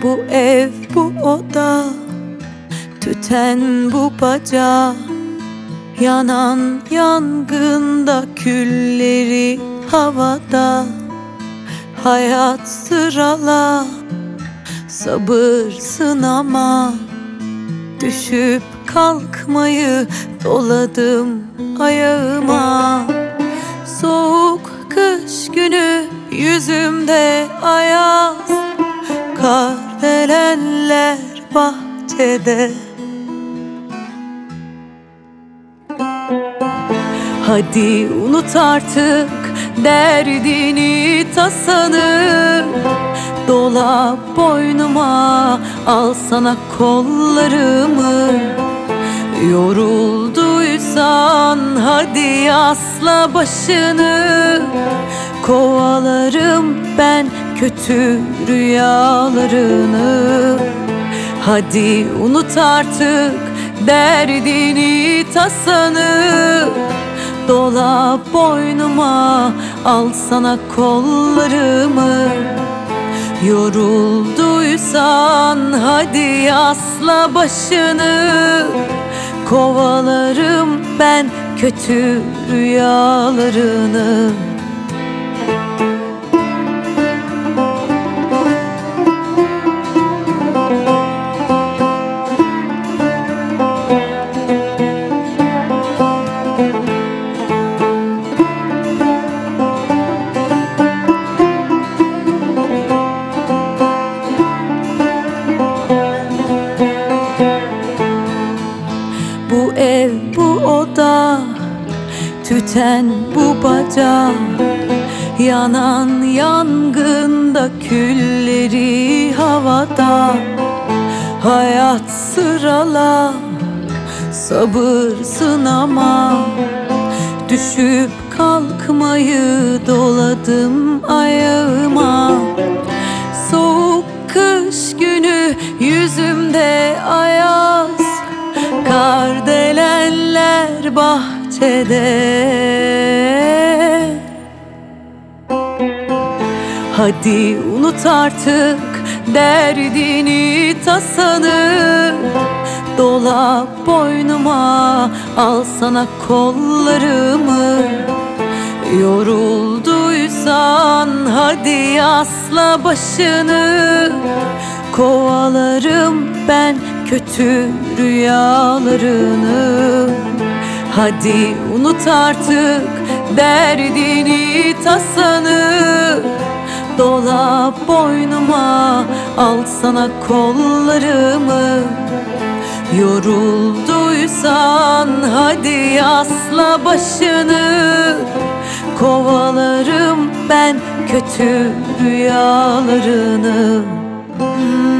Bu ev, bu oda, tüten bu baca, yanan yangında külleri havada. Hayat sırala, sabır sınama, düşüp kalkmayı doladım ayağıma. Soğuk kış günü yüzümde ayaz, kardelenler bahçede. Hadi unut artık derdini tasanı, dola boynuma, al sana kollarımı. Yorulduysan hadi asla başını, kovalarım ben kötü rüyalarını. Hadi unut artık derdini tasanı, dola boynuma, al sana kollarımı. Yorulduysan hadi asla başını, kovalarım ben kötü rüyalarını. Bu ev, bu oda, tüten bu baca, yanan yangında külleri havada. Hayat sırala, sabır sınama, düşüp kalkmayı doladım ayağıma. Soğuk kış günü yüzümde ayaz, kardelenler bahçede. Hadi unut artık derdini tasanı, dola boynuma, al sana kollarımı. Yorulduysan hadi asla başını, kovalarım ben kötü rüyalarını. Hadi unut artık derdini tasanı, dola boynuma, al sana kollarımı. Yorulduysan hadi asla başını, kovalarım ben kötü rüyalarını.